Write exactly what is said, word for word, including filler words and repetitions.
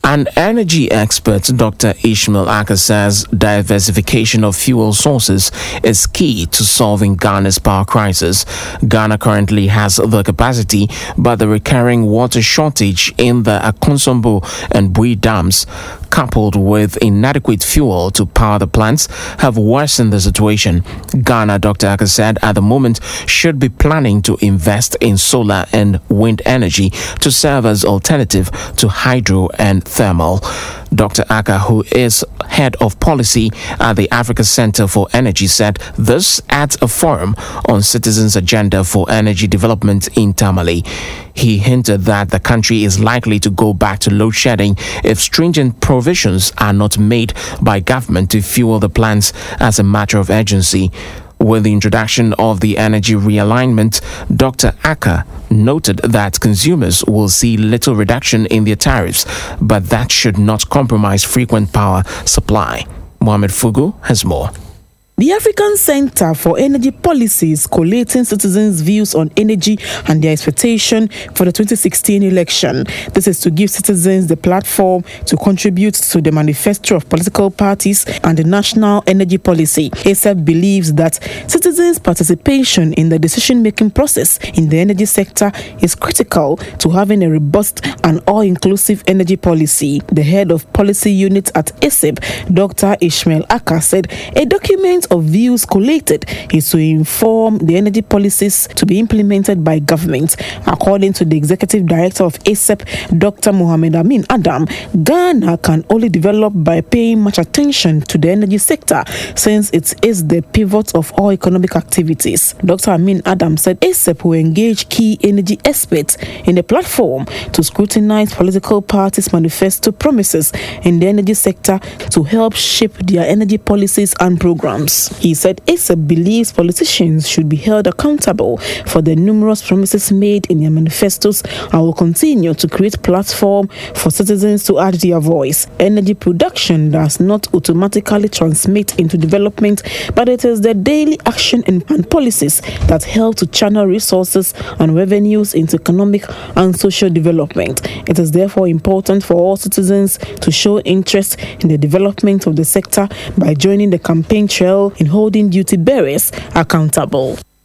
An energy expert, Doctor Ishmael Aka, says diversification of fuel sources is key to solving Ghana's power crisis. Ghana currently has the capacity, but the recurring water shortage in the Akonsombo and Bui dams, coupled with inadequate fuel to power the plants, have worsened the situation. Ghana, Doctor Aka said, at the moment should be planning to invest in solar and wind energy to serve as alternative to hydro and thermal. Doctor Aka, who is head of policy at the Africa Center for Energy, said this at a forum on citizens' agenda for energy development in Tamale. He hinted that the country is likely to go back to load shedding if stringent provisions are not made by government to fuel the plants as a matter of urgency. With the introduction of the energy realignment, Doctor Aka noted that consumers will see little reduction in their tariffs, but that should not compromise frequent power supply. Mohamed Fugu has more. The African Center for Energy Policy is collating citizens' views on energy and their expectation for the twenty sixteen election. This is to give citizens the platform to contribute to the manifesto of political parties and the national energy policy. A C E P believes that citizens' participation in the decision-making process in the energy sector is critical to having a robust and all-inclusive energy policy. The head of policy unit at A C E P, Doctor Ishmael Aka, said a document of views collated is to inform the energy policies to be implemented by government. According to the executive director of A C E P, Doctor Mohamed Amin Adam, Ghana can only develop by paying much attention to the energy sector since it is the pivot of all economic activities. Doctor Amin Adam said A C E P will engage key energy experts in a platform to scrutinize political parties' manifesto promises in the energy sector to help shape their energy policies and programs. He said A C E P believes politicians should be held accountable for the numerous promises made in their manifestos and will continue to create platform for citizens to add their voice. Energy production does not automatically transmit into development, but it is the daily action and policies that help to channel resources and revenues into economic and social development. It is therefore important for all citizens to show interest in the development of the sector by joining the campaign trail in holding duty bearers accountable.